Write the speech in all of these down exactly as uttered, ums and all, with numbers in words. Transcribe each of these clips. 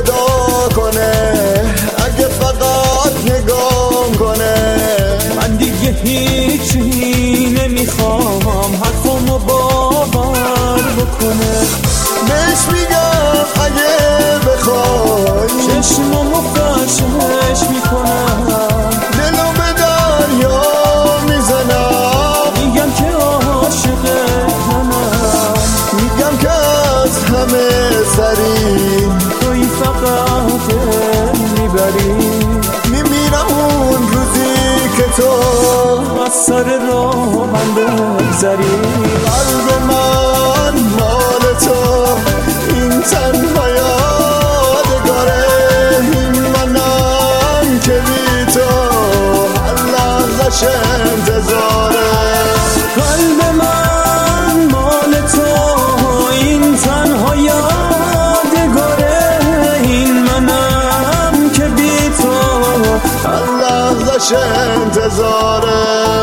صدا کنه، اگه فقط نگاه کنه. من دیگه هیچی نمیخوام، حرفمو باور بکنه. بهش میگم اگه بخوای چشممو فرشش میکنم، دلو به دریا میزنم. میگم که عاشقتم، میگم که از همه سری توی فقط دل میبری. میمیرم اون روزی که تو از سر راه من بگذری. قلب من مال تو، این تنها یادگاره. این منم که بی تو هر لحظش انتظاره. قلب من مال تو، این تنها یادگاره. این منم که بی تو هر لحظش انتظاره.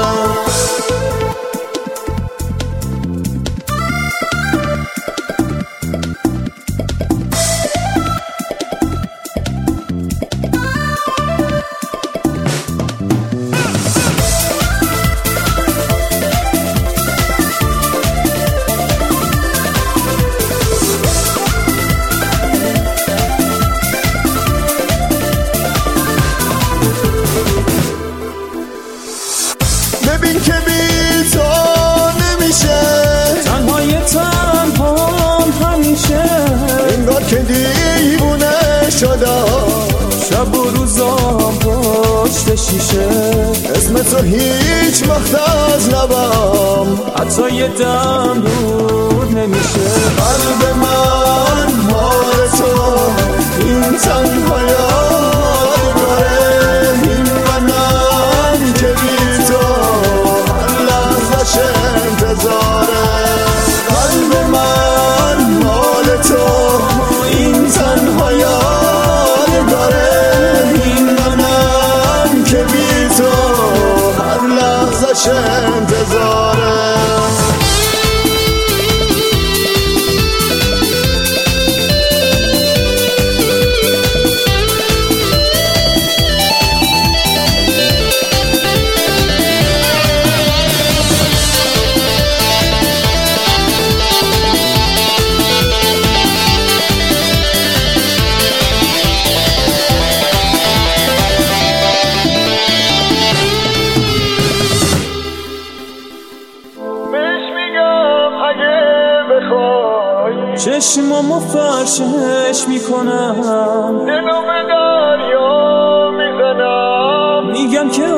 ببین که بی تو نمیشه، تنهای تنهام همیشه. انگار که دیوونه شدم، شب و روزام پشت شیشه. اسم تو هیچ وقت از لبم حتی یه دم دور نمیشه. قلب من مال تو، این تنها یادگاره. این منم که بی تو هر لحظش انتظاره. قلب من مال تو، این تنها یادگاره. این منم که بی تو هر لحظش انتظاره. چشممو فرشش میکنم، دلو به دریا میزنم. میگم که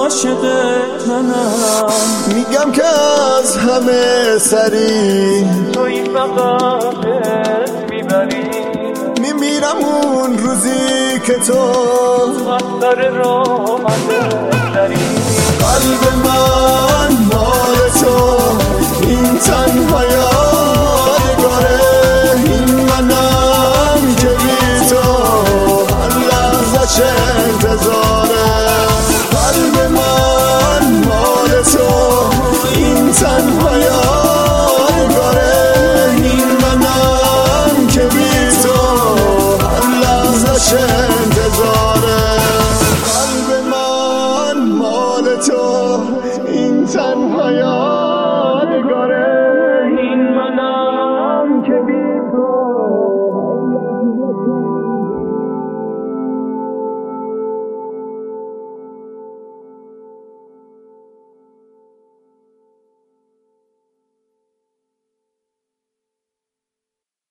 عاشقتم، میگم که از همه سری توی فقط دل میبری. میمیرم اون روزی که تو از سر راه من بگذری. قلب من مال تو، این تنها